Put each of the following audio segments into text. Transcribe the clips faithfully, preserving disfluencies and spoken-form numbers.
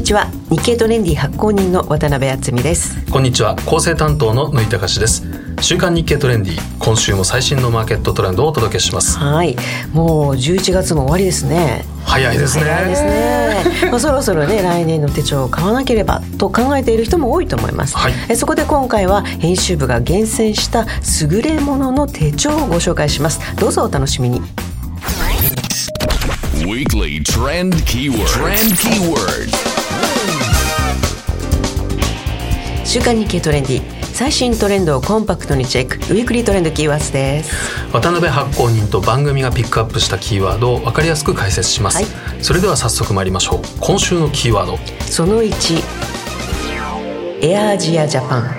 ちは。日経トレンディ発行人の渡辺敦美です。 こんにちは。構成担当の野井隆です。週刊日経トレンディ、今週も最新のマーケットトレンドをお届けします。 はい、もうじゅういちがつも終わりですね。 早いですね。 早いですね。まあ、そろそろね、来年の手帳を買わなければと考えている人も多いと思います。はい、えそこで今回は編集部が厳選した優れものの手帳をご紹介します。どうぞお楽しみに。 Weekly Trend Keyword Trend Keyword 週刊日経トレンディ、最新トレンドをコンパクトにチェック、ウィークリートレンドキーワードです。 渡辺発行人と番組がピックアップしたキーワードを分かりやすく解説します。はい、それでは早速参りましょう。今週のキーワード、 そのいち、エアアジアジャパン。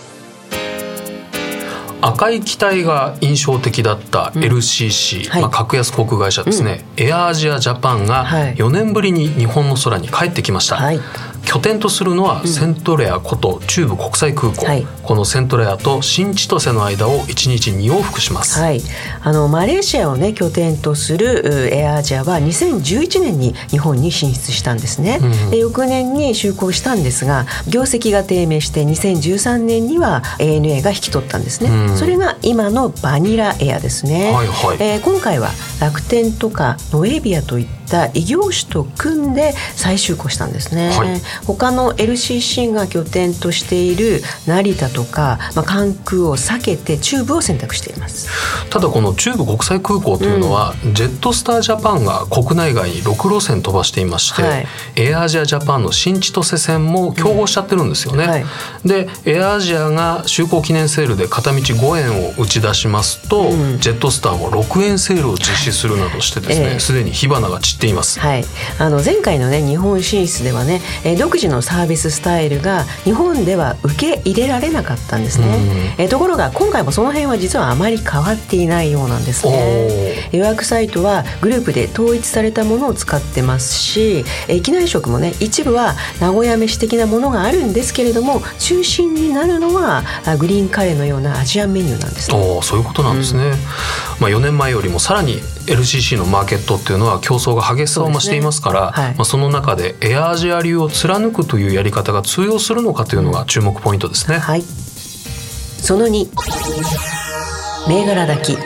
赤い機体が印象的だった エルシーシー、うん、はい、まあ、格安航空会社ですね、うん、エアアジアジャパンがよねんぶりに日本の空に帰ってきました。はい、拠点とするのはセントレアこと中部国際空港、はい、このセントレアと新千歳の間をいちにちに往復します。 はい、あのマレーシアを、ね、拠点とするエアアジアはにせんじゅういちねんに日本に進出したんですね。うん、で翌年に就航したんですが、業績が低迷してにせんじゅうさんねんには エーエヌエー が引き取ったんですね。うん、それが今のバニラエアですね。はいはい、えー、今回は楽天とかノエビアといった異業種と組んで再就航したんですね。はい、他の エルシーシー が拠点としている成田とか、まあ、関空を避けて中部を選択しています。 ただこの中部国際空港というのは、うん、ジェットスタージャパンが国内外にろく路線飛ばしていまして、はい、エアアジアジャパンの新千歳線も競合しちゃってるんですよね。うん、はい、でエアアジアが就航記念セールで片道ごえんを打ち出しますと、うん、ジェットスターもろくえんセールを実施するなどしてですね、すで、えー、に火花が散っています。 はい、あの前回の、ね、日本進出ではね、えー、独自のサービススタイルが日本では受け入れられなかったんですね。えー、ところが今回もその辺は実はあまり変わっていないようなんですね。予約サイトはグループで統一されたものを使ってますし、えー、機内食もね、一部は名古屋飯的なものがあるんですけれども、中心になるのはグリーンカレーのようなアジアンメニューなんですね。 お、そういうことなんですね。うん、まあ、よねんまえよりもさらに エルシーシー のマーケットっていうのは競争が激しさを増していますから、そ、ね、はい、まあ、その中でエアアジア流を貫くというやり方が通用するのかというのが注目ポイントですね。 はい、そのに、銘柄抱き。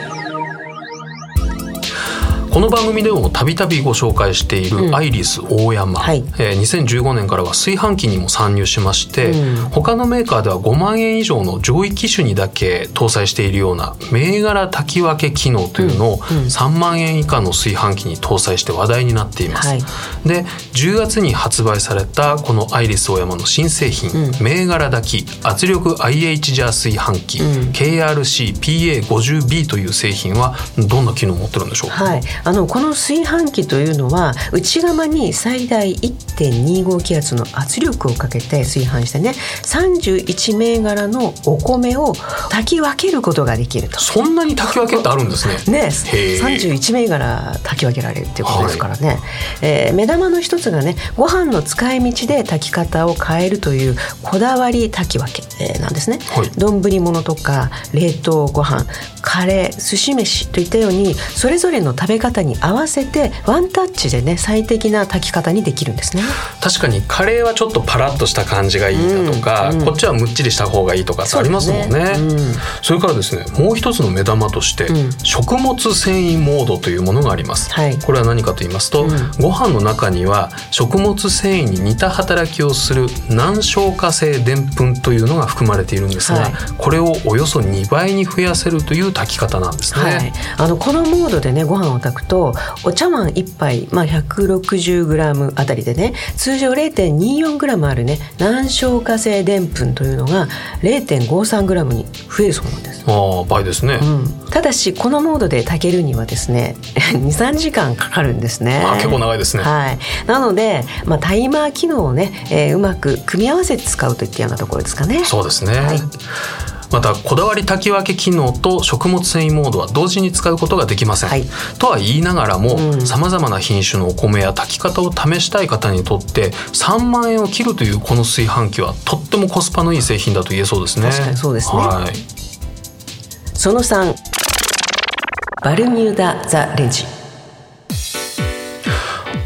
この番組でもたびたびご紹介しているアイリスオーヤマ、うん、はい、えー、にせんじゅうごねんからは炊飯器にも参入しまして、うん、他のメーカーではごまんえん以上の上位機種にだけ搭載しているような銘柄炊き分け機能というのをさんまんえん以下の炊飯器に搭載して話題になっています。はい、でじゅうがつに発売されたこのアイリスオーヤマの新製品、うん、銘柄炊き圧力 アイエイチ ジャー炊飯器、うん、ケーアールシーピーエーごじゅうビー という製品はどんな機能を持ってるんでしょうか。 はい、あのこの炊飯器というのは内釜に最大 いってんにご 気圧の圧力をかけて炊飯してね、さんじゅういち銘柄のお米を炊き分けることができると。 そんなに炊き分けってあるんですね。 ね、さんじゅういち銘柄炊き分けられるっていうことですからね。はい、えー、目玉の一つがね、ご飯の使い道で炊き方を変えるというこだわり炊き分け、えー、なんですね。はい、丼物とか冷凍ご飯、カレー、寿司飯といったようにそれぞれの食べ方に合わせてワンタッチでね、最適な炊き方にできるんですね。 確かにカレーはちょっとパラッとした感じがいいだとか、うんうん、こっちはむっちりした方がいいとかってありますもんね。 そ, ね、うん、それからですね、もう一つの目玉として、うん、食物繊維モードというものがあります。はい、これは何かと言いますと、うん、ご飯の中には食物繊維に似た働きをする難消化性でんぷんというのが含まれているんですが、はい、これをおよそにばいに増やせるという炊き方なんですね。はい、 あのこのモードでね、ご飯を炊くとお茶碗いっぱい、まあ、ひゃくろくじゅうグラム あたりでね、通常 れいてんによんグラム あるね難消化性でんぷんというのが れいてんごさんグラム に増えるそうなんです。 ああ、倍ですね。うん、 ただしこのモードで炊けるにはですねにさんじかんかかるんですね。 あ、結構長いですね。 はい、なので、まあ、タイマー機能をね、えー、うまく組み合わせて使うといったようなところですかね。 そうですね。 はい、 またこだわり炊き分け機能と食物繊維モードは同時に使うことができません。はい、とは言いながらもさまざまな品種のお米や炊き方を試したい方にとってさんまんえんを切るというこの炊飯器はとってもコスパのいい製品だと言えそうですね。 確かにそうですね。 はい、 そのさん、バルミューダザレンジ。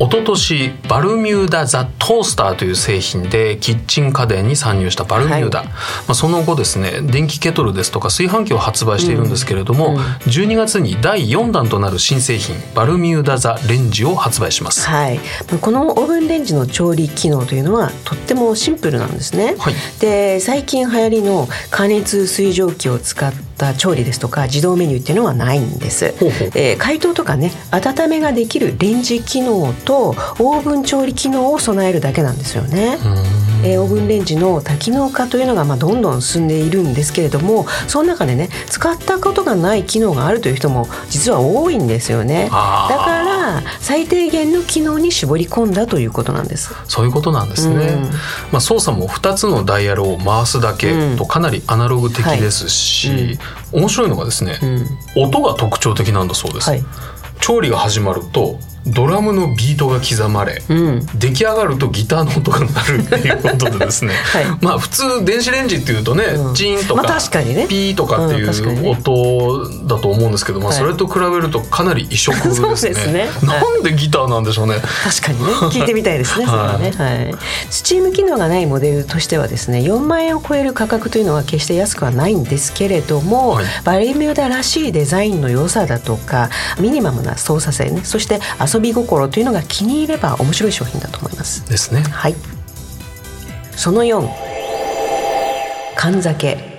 一昨年バルミューダザ・トースターという製品でキッチン家電に参入したバルミューダ、はい、まあ、その後ですね電気ケトルですとか炊飯器を発売しているんですけれども、うんうん、じゅうにがつにだいよんだんとなる新製品バルミューダザ・レンジを発売します。 はい、このオーブンレンジの調理機能というのはとってもシンプルなんですね、はい、で最近流行りの加熱水蒸気を使った調理ですとか自動メニューっていうのはないんです。ほうほう、えー、解凍とかね温めができるレンジ機能とオーブン調理機能を備えるだけなんですよね。えー、オーブンレンジの多機能化というのがまあどんどん進んでいるんですけれども、その中でね使ったことがない機能があるという人も実は多いんですよね。だから最低限の機能に絞り込んだということなんです。 そういうことなんですね、うん、まあ、操作もふたつのダイヤルを回すだけとかなりアナログ的ですし、うん、はい、うん、面白いのがですね、うん、音が特徴的なんだそうです、はい、調理が始まるとドラムのビートが刻まれ、うん、出来上がるとギターの音が鳴るっていうことでですね、はい、まあ普通電子レンジっていうとね、うん、チーンとか、まあ確かにね、ピーとかっていう音だと思うんですけど、まあ、それと比べるとかなり異色ですね。そうですね、なんでギターなんでしょうね。 確かにね、聞いてみたいですね。それはね、はい、スチーム機能がないモデルとしてはですねよんまんえんを超える価格というのは決して安くはないんですけれども、はい、バルミューダらしいデザインの良さだとかミニマムな操作性ね、そして遊び心というのが気に入れば面白い商品だと思いますですね。 はい、そのよん、缶酒。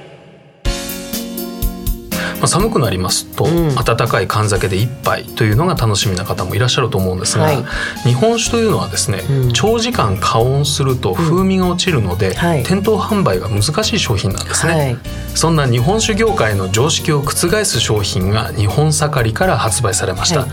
まあ、寒くなりますと、うん、温かい缶酒で一杯というのが楽しみな方もいらっしゃると思うんですが、はい、日本酒というのはですね、うん、長時間加温すると風味が落ちるので、うん、はい、店頭販売が難しい商品なんですね、はい、そんな日本酒業界の常識を覆す商品が日本盛りから発売されました、はい、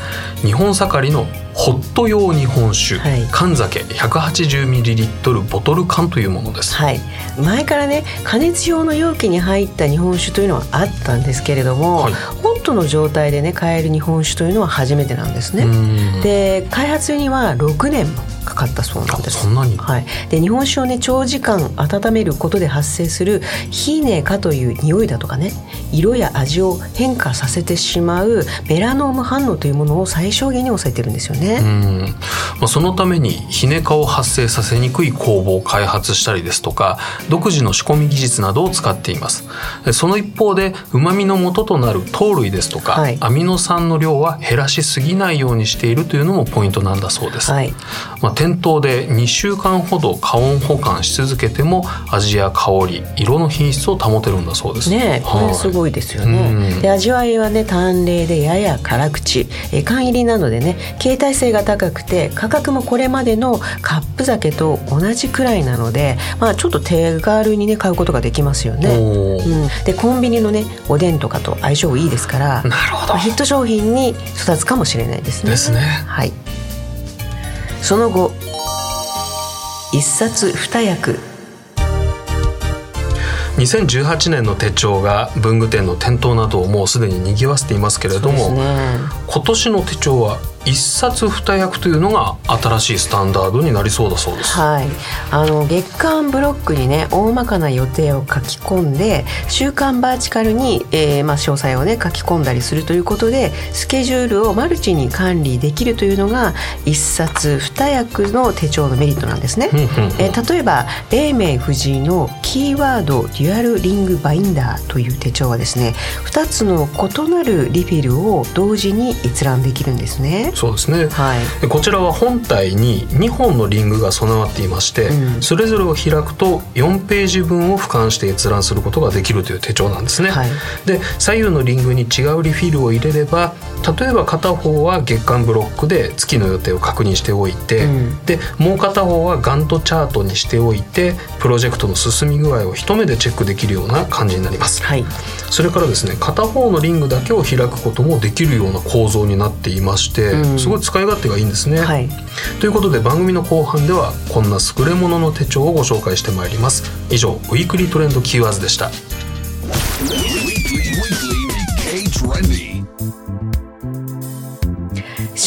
日本盛りのホット用日本酒、はい、缶酒 ひゃくはちじゅうミリリットル ボトル缶というものです、 はい、前からね加熱用の容器に入った日本酒というのはあったんですけれども、はい、ホットの状態でね買える日本酒というのは初めてなんですね。で開発にはろくねんもかかったそうなんです。 そんなに、 はい、で日本酒をね長時間温めることで発生するヒーネカという匂いだとかね色や味を変化させてしまうメラノーム反応というものを最小限に抑えてるんですよね。 うん、まあ、そのためにヒネカを発生させにくい酵母を開発したりですとか独自の仕込み技術などを使っています。その一方で旨味の元となる糖類ですとか、はい、アミノ酸の量は減らしすぎないようにしているというのもポイントなんだそうです、はい、まあ、店頭でにしゅうかんほど加温保管し続けても味や香り色の品質を保てるんだそうですね。これすごいですよね。で味わいはね淡麗でやや辛口、え缶入りなのでね携帯性が高くて価格もこれまでのカップ酒と同じくらいなので、まあ、ちょっと手軽にね買うことができますよね、うん、でコンビニのねおでんとかと相性いいですから、 なるほど、 まあ、ヒット商品に育つかもしれないですね。 ですね。 はい、その後一冊二役。 にせんじゅうはちねんの手帳が文具店の店頭などをもうすでに賑わせていますけれども、ね、今年の手帳は一冊二役というのが新しいスタンダードになりそうだそうです、 はい、あの月間ブロックにね大まかな予定を書き込んで週間バーチカルに、えーまあ、詳細をね書き込んだりするということでスケジュールをマルチに管理できるというのが一冊二役の手帳のメリットなんですねえー、例えば黎明藤井のキーワードデュアルリングバインダーという手帳はですねふたつの異なるリフィルを同時に閲覧できるんですね。 そうですね、はい、こちらは本体ににほんのリングが備わっていまして、うん、それぞれを開くとよんページ分を俯瞰して閲覧することができるという手帳なんですね、はい、で左右のリングに違うリフィルを入れれば例えば片方は月間ブロックで月の予定を確認しておいて、うん、でもう片方はガントチャートにしておいてプロジェクトの進み具合を一目でチェックできるような感じになります、はい、それからですね片方のリングだけを開くこともできるような構造になっていまして、うん、すごい使い勝手がいいんですね、はい、ということで番組の後半ではこんな優れものの手帳をご紹介してまいります。以上ウィークリートレンドキーワードでした。 週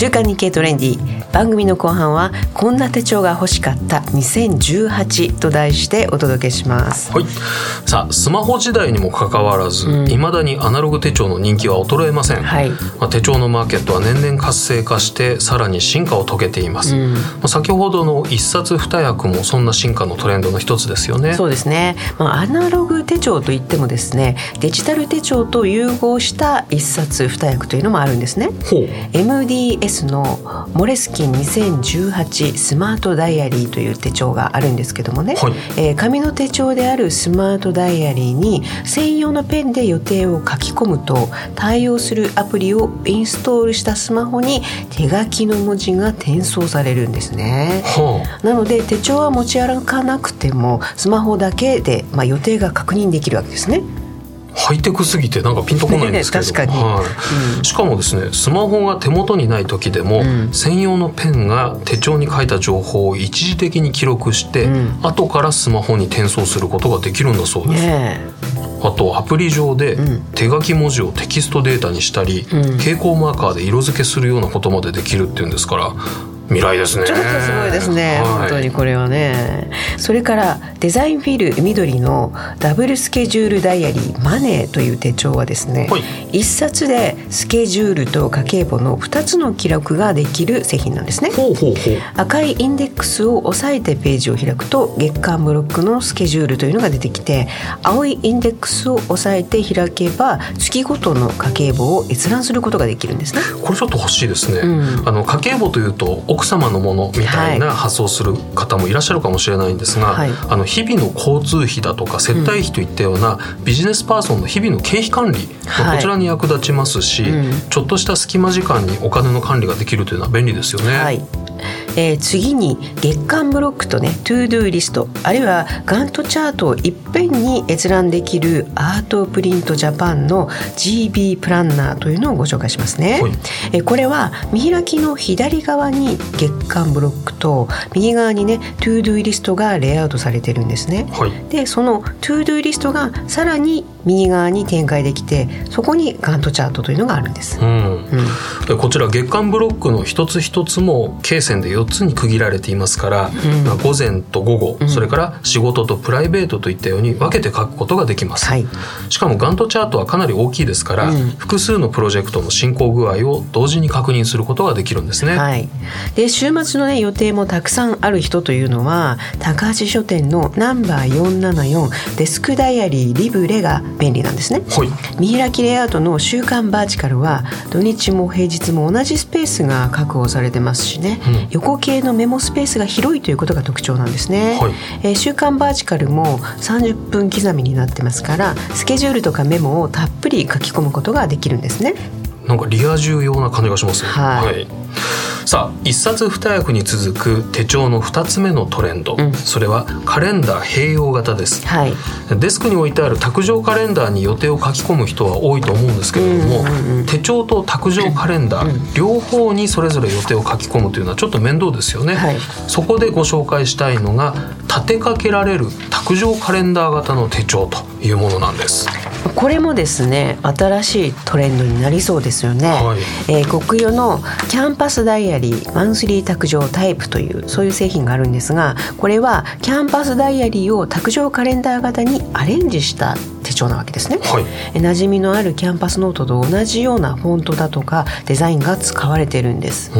週刊日経トレンディ、番組の後半はこんな手帳が欲しかったにせんじゅうはちと題してお届けします。 はい、さあスマホ時代にもかかわらず、うん、未だにアナログ手帳の人気は衰えません、はい、まあ、手帳のマーケットは年々活性化してさらに進化を遂げています、うん、まあ、先ほどの一冊二役もそんな進化のトレンドの一つですよね。 そうですね、まあ、アナログ手帳といってもですね、デジタル手帳と融合した一冊二役というのもあるんですね。 ほうエムディーエス のモレスキンにせんじゅうはちスマートダイアリーという手帳があるんですけどもね、はい、えー、紙の手帳であるスマートダイアリーに専用のペンで予定を書き込むと対応するアプリをインストールしたスマホに手書きの文字が転送されるんですね、はあ、なので手帳は持ち歩かなくてもスマホだけで、まあ、予定が確認できるわけですね。 ハイテクすぎてなんかピンとこないんですけど、 確かに、 はい、うん、しかもですね、スマホが手元にない時でも、うん、専用のペンが手帳に書いた情報を一時的に記録して、うん、後からスマホに転送することができるんだそうです、ね、あとアプリ上で手書き文字をテキストデータにしたり、うん、蛍光マーカーで色付けするようなことまでできるっていうんですから、未来ですね。 ちょっとすごいですね、はい、本当にこれはね。それからデザインフィル緑のダブルスケジュールダイアリーマネーという手帳はですね、はい、一冊でスケジュールと家計簿のふたつの記録ができる製品なんですね。 ほうほうほう。 赤いインデックスを押さえてページを開くと月間ブロックのスケジュールというのが出てきて、青いインデックスを押さえて開けば月ごとの家計簿を閲覧することができるんですね。 これちょっと欲しいですね、うん、あの家計簿というと奥様のものみたいな発想する方もいらっしゃるかもしれないんですが、はい、あの日々の交通費だとか接待費といったようなビジネスパーソンの日々の経費管理、はい、こちらに役立ちますし、うん、ちょっとした隙間時間にお金の管理ができるというのは便利ですよね、はい。 えー、次に月間ブロックとねトゥードゥーリスト、あるいはガントチャートをいっぺんに閲覧できるアートプリントジャパンの ジービー プランナーというのをご紹介しますね、はい。えー、これは見開きの左側に月間ブロックと右側にねトゥードゥーリストがレイアウトされてるんですね、はい。でそのトゥードゥーリストがさらに右側に展開できて、そこにガントチャートというのがあるんです、うんうん、こちら月間ブロックの一つ一つも経線でよっつに区切られていますから、うんまあ、午前と午後、うん、それから仕事とプライベートといったように分けて書くことができます、はい。しかもガントチャートはかなり大きいですから、うん、複数のプロジェクトの進行具合を同時に確認することができるんですね、 はい。で週末の、ね、予定もたくさんある人というのは高橋書店のナンバーよんななよんデスクダイアリーリブレが便利なんですね、はい。見開きレイアウトの週刊バーチカルは土日も平日も同じスペースが確保されてますしね、うん、横系のメモスペースが広いということが特徴なんですね、はい。えー、週刊バーチカルもさんじゅっぷん刻みになってますから、スケジュールとかメモをたっぷり書き込むことができるんですね。 なんかリア充用な感じがしますね、はい、はい。さあ一冊二役に続く手帳のふたつめのトレンド、うん、それはカレンダー併用型です、はい。デスクに置いてある卓上カレンダーに予定を書き込む人は多いと思うんですけれども、うんうんうん、手帳と卓上カレンダー、うん、両方にそれぞれ予定を書き込むというのはちょっと面倒ですよね、はい。そこでご紹介したいのが立てかけられる卓上カレンダー型の手帳というものなんです。 これもですね新しいトレンドになりそうですよね、はい。えー、国用のキャンパスダイアリーマンスリー卓上タイプというそういう製品があるんですが、これはキャンパスダイアリーを卓上カレンダー型にアレンジした手帳なわけですね、はい。え馴染みのあるキャンパスノートと同じようなフォントだとかデザインが使われてるんです、うん。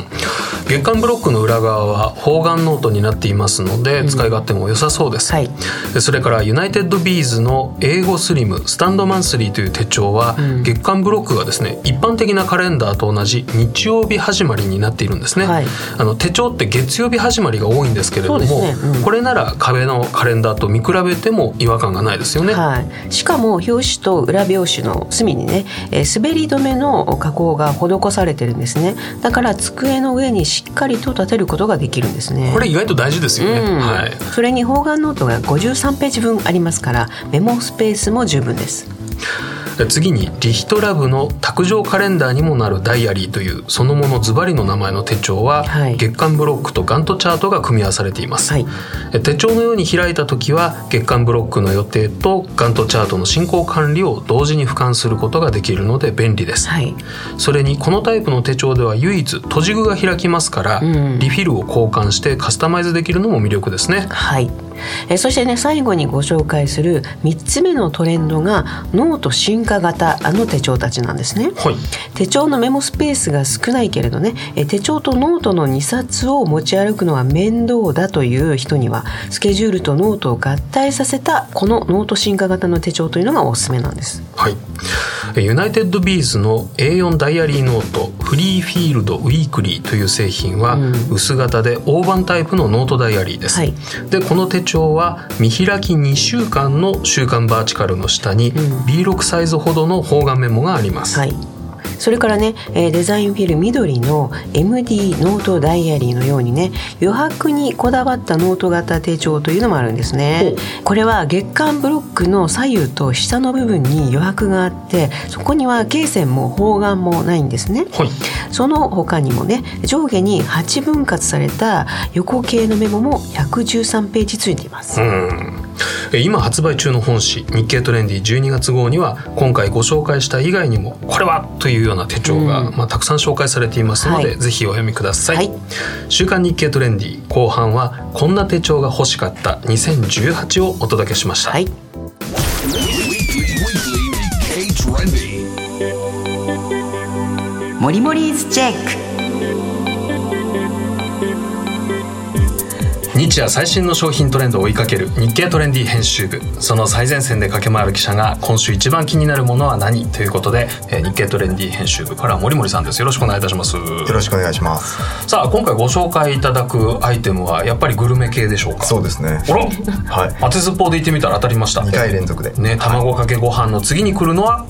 月間ブロックの裏側は方眼ノートになっていますので、うん、使い勝手も良さそうです、はい。それからユナイテッドビーズの英語スリムスタンドマンスリーという手帳は、うん、月間ブロックがですね一般的なカレンダーと同じ日曜日始まりになっているんですね、はい。あの手帳って月曜日始まりが多いんですけれども、ね、うん、これなら壁のカレンダーと見比べても違和感がないですよね、 はい。しかも表紙と裏表紙の隅にね、えー、滑り止めの加工が施されてるんですね。だから机の上にしっかりと立てることができるんですね。 これ意外と大事ですよね、うん、はい。 それに方眼ノートがごじゅうさんページ分ありますからメモスペースも十分です。 次にリヒトラブの卓上カレンダーにもなるダイアリーというそのものズバリの名前の手帳は、はい、月間ブロックとガントチャートが組み合わされています、はい、手帳のように開いた時は月間ブロックの予定とガントチャートの進行管理を同時に俯瞰することができるので便利です、はい、それにこのタイプの手帳では唯一閉じ具が開きますから、うん、リフィルを交換してカスタマイズできるのも魅力ですね。 はい、えそしてね最後にご紹介するみっつめのトレンドがノート進化型の手帳たちなんですね、はい、手帳のメモスペースが少ないけれどねえ手帳とノートのにさつを持ち歩くのは面倒だという人にはスケジュールとノートを合体させたこのノート進化型の手帳というのがおすすめなんです。 はい、ユナイテッドビーズの エーよん ダイアリーノートフリーフィールドウィークリーという製品は、うん、薄型で大判タイプのノートダイアリーです、はい、でこの手帳は見開きにしゅうかんの週刊バーチカルの下に ビーろく サイズほどの方眼メモがあります、はい、 それからねデザインフィル緑の エムディー ノートダイアリーのようにね余白にこだわったノート型手帳というのもあるんですね。これは月間ブロックの左右と下の部分に余白があってそこには罫線も方眼もないんですね、はい、その他にもね上下にはちぶん割された横系のメモもひゃくじゅうさんページついています。 うん今発売中の本誌日経トレンディじゅうにがつ号には今回ご紹介した以外にもこれはというような手帳が、うんまあ、たくさん紹介されていますので、はい、ぜひお読みください、はい、週刊日経トレンディ後半はこんな手帳が欲しかったにせんじゅうはちをお届けしました、はい、 モリモリーズチェック日夜最新の商品トレンドを追いかける日経トレンディ編集部その最前線で駆け回る記者が今週一番気になるものは何ということで日経トレンディ編集部から森森さんです。よろしくお願いいたします。よろしくお願いします。 さあ今回ご紹介いただくアイテムはやっぱりグルメ系でしょうか。 そうですね。 あら、はい、当てずっぽうで言ってみたら当たりました。 にかい連続で、 ね、卵かけご飯の次に来るのは、はい、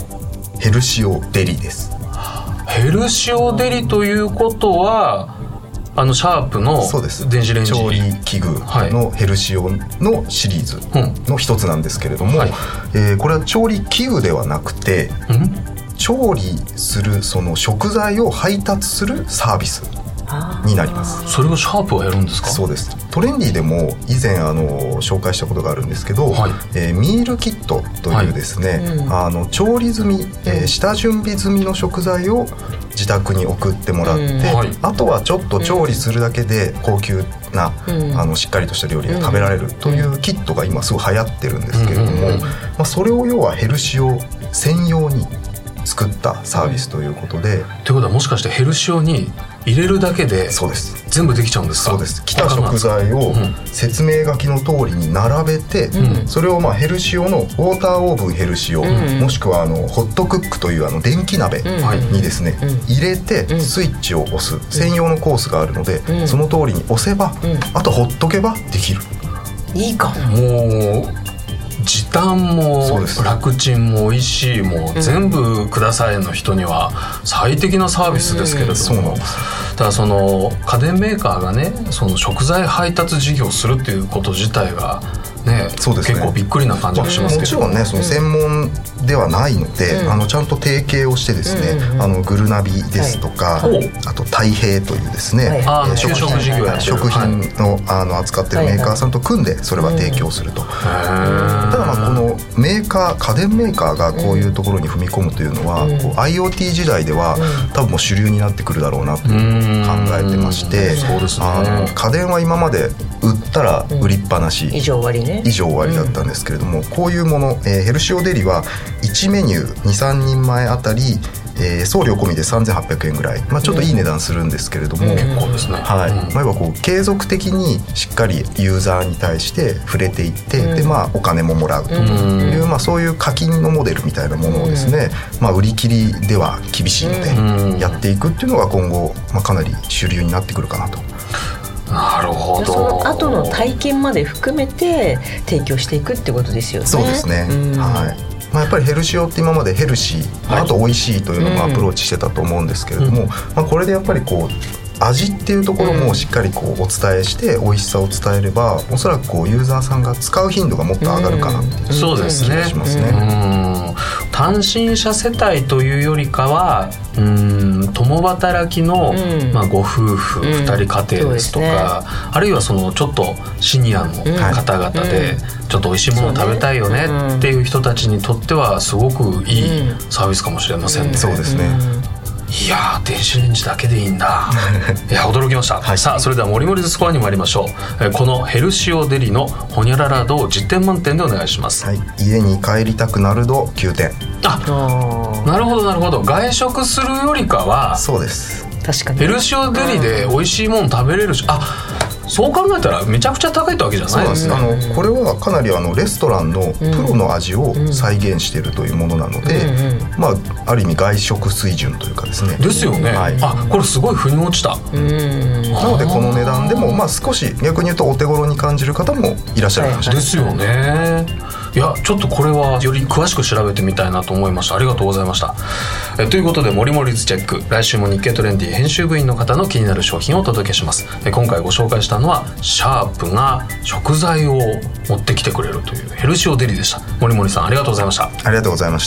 ヘルシオデリです。 ヘルシオデリということはあのシャープの電子レンジ調理器具のヘルシオのシリーズの一つなんですけれども、はいえー、これは調理器具ではなくて、うん、調理するその食材を配達するサービスになります。 それをシャープはやるんですか。 そうです。トレンディでも以前あの紹介したことがあるんですけど、はいえー、ミールキットというですね、はいうん、あの調理済み、えー、下準備済みの食材を自宅に送ってもらって、うんはい、あとはちょっと調理するだけで高級な、うん、あのしっかりとした料理が食べられるというキットが今すごい流行ってるんですけれども、うんまあ、それを要はヘルシオ専用に作ったサービスということで、うん、 ということはもしかしてヘルシオに入れるだけで全部できちゃうんですか。 そうです。来た食材を説明書きの通りに並べて、うん、それをまあヘルシオのウォーターオーブンヘルシオ、うん、もしくはあのホットクックというあの電気鍋にですね、うん、入れてスイッチを押す専用のコースがあるので、うん、その通りに押せば、うん、あとほっとけばできる。 いいかもう時短も楽ちんも美味しいも全部くださいの人には最適なサービスですけれども、そうなんです。ただその家電メーカーがねその食材配達事業をするっていうこと自体がね、そうですね、結構びっくりな感じがしますけど、 まあ、もちろんねその専門ではないので、うん、あのちゃんと提携をしてですね、うん、あのグルナビですとか、はい、あと太平というですね、 はいえー、食品事業や食品の、はい、あの扱ってるメーカーさんと組んでそれは提供すると、はい、ただまあこのメーカー家電メーカーがこういうところに踏み込むというのは、うん、こう IoT 時代では、うん、多分もう主流になってくるだろうなと考えてまして、 そうですね、 あの家電は今まで売ったら売りっぱなし、 うん、以上割ね以上割だったんですけれども、うん、こういうもの、えー、ヘルシオデリはいちメニュー にさんにんまえあたり、えー、送料込みでさんぜんはっぴゃくえんぐらい、まあ、ちょっといい値段するんですけれども、 うん、結構ですね、 はいまあ、こう継続的にしっかりユーザーに対して触れていって、うんでまあ、お金ももらうという、うんまあ、そういう課金のモデルみたいなものをですね、うんまあ、売り切りでは厳しいのでやっていくっていうのが今後、まあ、かなり主流になってくるかなと。 なるほど。 その後の体験まで含めて提供していくってことですよね。 そうですね、うんはいまあ、やっぱりヘルシオって今までヘルシー、はい、あと美味しいというのもアプローチしてたと思うんですけれども、うんまあ、これでやっぱりこう味っていうところもしっかりこうお伝えして美味しさを伝えればおそらくこうユーザーさんが使う頻度がもっと上がるかなっていう気がしますね。 単身者世帯というよりかはうーん共働きの、うんまあ、ご夫婦ふたり家庭ですとか、うんね、あるいはそのちょっとシニアの方々で、うん、ちょっと美味しいもの食べたいよねっていう人たちにとってはすごくいいサービスかもしれませんね、うん、 そうですね。 いやー電子レンジだけでいいんだいや驚きました、はい、さあそれではモリモリズスコアに参りましょう。えこのヘルシオデリのホニャララ度をじってん満点でお願いします、 はい、家に帰りたくなる度きゅうてん。 あなるほどなるほど。外食するよりかはそうです確かにヘルシオデリで美味しいもの食べれるし、あそう考えたらめちゃくちゃ高いってわけじゃないですね。 そうです。あのこれはかなりあのレストランのプロの味を再現しているというものなので、うんうんまあ、ある意味外食水準というかですね。 ですよね、はい、あこれすごい腑に落ちた。 うんなのでこの値段でも、まあ、少し逆に言うとお手頃に感じる方もいらっしゃるかもしれないですよね。いやちょっとこれはより詳しく調べてみたいなと思いました。ありがとうございました。えということでモリモリズチェック、来週も日経トレンディ編集部員の方の気になる商品をお届けします。え今回ご紹介したのはシャープが食材を持ってきてくれるというヘルシオデリでした。モリモリさんありがとうございました。 ありがとうございました。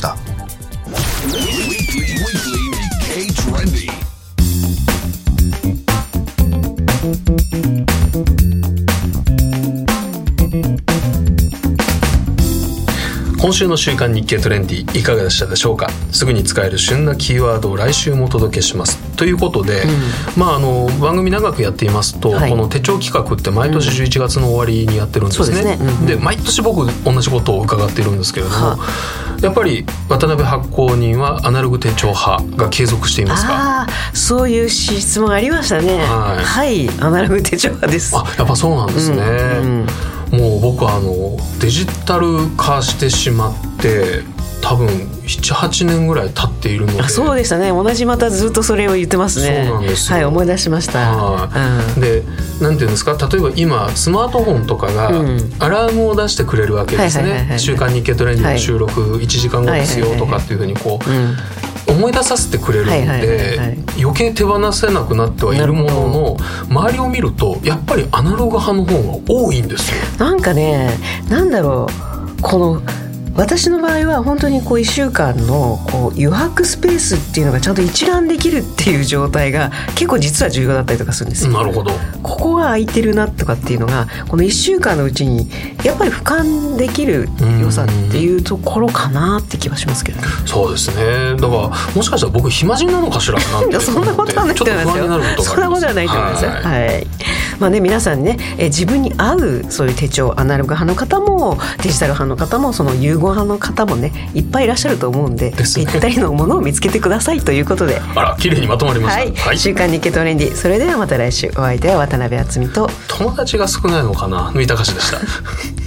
今週の週刊日経トレンディいかがでしたでしょうか。すぐに使える旬なキーワードを来週もお届けしますということで、うんまあ、あの番組長くやっていますと、はい、この手帳企画って毎年じゅういちがつの終わりにやってるんですね、うん、そうですね、うん、で毎年僕同じことを伺っているんですけれども、はやっぱり渡辺発行人はアナログ手帳派が継続していますか。 あそういう質問ありましたね。はい、はい、アナログ手帳派です。 あやっぱそうなんですね、うんうん、もう僕はあのデジタル化してしまって多分ななはちねんぐらい経っているので。 あそうでしたね。同じまたずっとそれを言ってますね。 そうなんですよ。 はい思い出しました、 はうん、でなんていうんですか、例えば今スマートフォンとかがアラームを出してくれるわけですね。週刊日経トレンディの収録いちじかんごですよとかっていうふうにこう思い出させてくれるので余計手放せなくなってはいるものの、周りを見るとやっぱりアナログ派の方が多いんですよ。 なんかねなんだろうこの私の場合は本当にこういっしゅうかんのこう余白スペースっていうのがちゃんと一覧できるっていう状態が結構実は重要だったりとかするんですよ。 なるほど。 ここが空いてるなとかっていうのがこのいっしゅうかんのうちにやっぱり俯瞰できる良さっていうところかなって気はしますけどね。 そうですね。だからもしかしたら僕暇人なのかしらなんてそんなことはないと思いますよ。そんなことはないと思いますよ。はい、はい、まあね皆さんねえ自分に合うそういう手帳アナログ派の方もデジタル派の方もその融合派の方もねいっぱいいらっしゃると思うんで、ぴったりのものを見つけてくださいということで。 あら綺麗にまとまりました。 はいはい、週刊日経トレンディ、それではまた来週。お相手は渡辺敦美と友達が少ないのかな、抜いたかしでした